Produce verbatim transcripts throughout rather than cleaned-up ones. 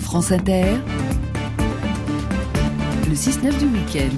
France Inter, le six neuf du week-end.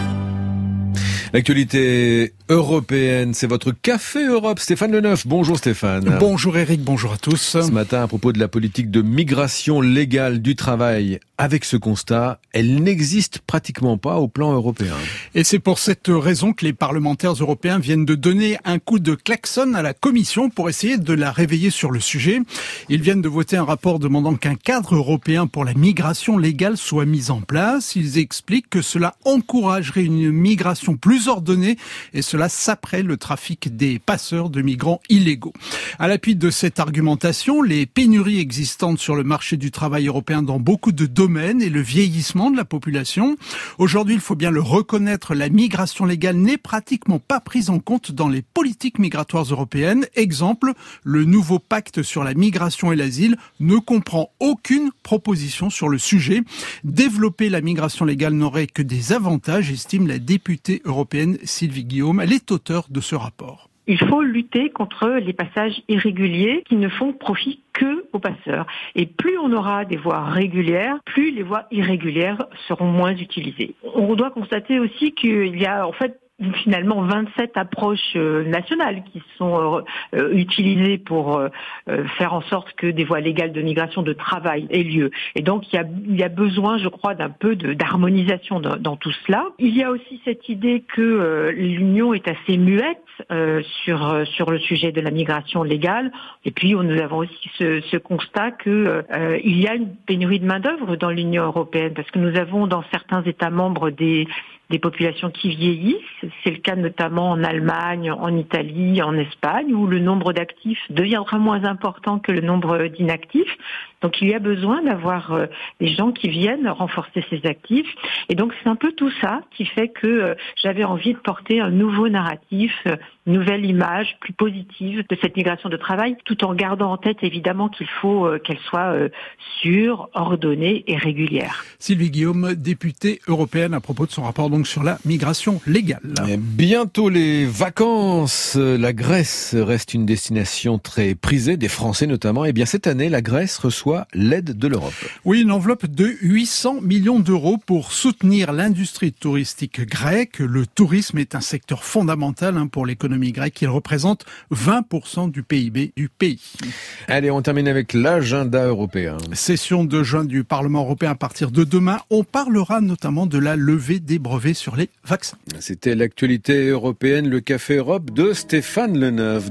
L'actualité européenne, c'est votre Café Europe. Stéphane Leneuf. Bonjour Stéphane. Bonjour Eric, bonjour à tous. Ce matin, à propos de la politique de migration légale du travail, avec ce constat, elle n'existe pratiquement pas au plan européen. Et c'est pour cette raison que les parlementaires européens viennent de donner un coup de klaxon à la Commission pour essayer de la réveiller sur le sujet. Ils viennent de voter un rapport demandant qu'un cadre européen pour la migration légale soit mis en place. Ils expliquent que cela encouragerait une migration plus ordonnée et cela saperait le trafic des passeurs de migrants illégaux. À l'appui de cette argumentation, les pénuries existantes sur le marché du travail européen dans beaucoup de domaines et le vieillissement de la population. Aujourd'hui, il faut bien le reconnaître, la migration légale n'est pratiquement pas prise en compte dans les politiques migratoires européennes. Exemple, le nouveau pacte sur la migration et l'asile ne comprend aucune proposition sur le sujet. Développer la migration légale n'aurait que des avantages, estime la députée européenne Sylvie Guillaume. Elle est auteure de ce rapport. Il faut lutter contre les passages irréguliers qui ne font profit que aux passeurs. Et plus on aura des voies régulières, plus les voies irrégulières seront moins utilisées. On doit constater aussi qu'il y a en fait finalement vingt-sept approches nationales qui sont euh, utilisées pour euh, faire en sorte que des voies légales de migration de travail aient lieu. Et donc il y a, il y a besoin, je crois, d'un peu de, d'harmonisation dans, dans tout cela. Il y a aussi cette idée que euh, l'Union est assez muette euh, sur sur le sujet de la migration légale. Et puis nous avons aussi ce, ce constat que euh, il y a une pénurie de main d'œuvre dans l'Union européenne parce que nous avons dans certains États membres des des populations qui vieillissent. C'est le cas notamment en Allemagne, en Italie, en Espagne, où le nombre d'actifs deviendra moins important que le nombre d'inactifs. Donc il y a besoin d'avoir euh, des gens qui viennent renforcer ces actifs. Et donc c'est un peu tout ça qui fait que euh, j'avais envie de porter un nouveau narratif, euh, une nouvelle image plus positive de cette migration de travail, tout en gardant en tête évidemment qu'il faut euh, qu'elle soit euh, sûre, ordonnée et régulière. Sylvie Guillaume, députée européenne, à propos de son rapport donc sur la migration légale. Et bientôt les vacances. La Grèce reste une destination très prisée, des Français notamment. Et bien cette année, la Grèce reçoit l'aide de l'Europe. Oui, une enveloppe de huit cents millions d'euros pour soutenir l'industrie touristique grecque. Le tourisme est un secteur fondamental hein, pour l'économie grecque. Il représente vingt pour cent du P I B du pays. Allez, on termine avec l'agenda européen. Session de juin du Parlement européen à partir de demain. On parlera notamment de la levée des brevets sur les vaccins. C'était l'actualité européenne, le Café Europe de Stéphane Leneuf.